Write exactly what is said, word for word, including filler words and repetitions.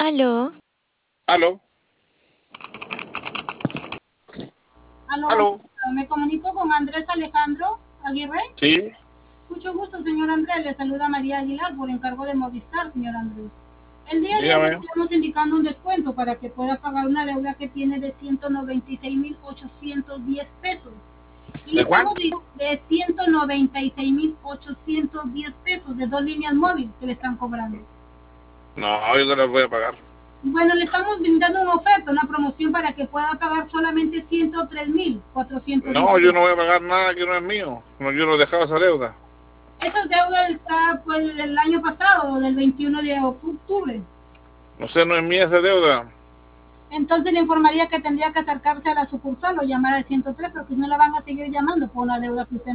Aló. Aló. Aló, Aló. me comunico con Andrés Alejandro Aguirre. Sí. Mucho gusto, señor Andrés. Le saluda María Aguilar por encargo de Movistar, señor Andrés. El día de hoy Dígame. estamos indicando un descuento para que pueda pagar una deuda que tiene de ciento noventa y seis mil ochocientos diez pesos. Y le ¿De estamos cuánto? di- de ciento noventa y seis mil ochocientos diez pesos de dos líneas móviles que le están cobrando. No, yo no las voy a pagar. Bueno, le estamos brindando una oferta, una promoción para que pueda pagar solamente ciento tres mil cuatrocientos diez No, yo no pesos. voy a pagar nada que no es mío. No, yo no he dejado esa deuda. Esa deuda está pues del año pasado, del veintiuno de octubre. No sé, no es mía esa deuda. Entonces le informaría que tendría que acercarse a la sucursal o llamar al ciento tres, porque si no la van a seguir llamando por una deuda que usted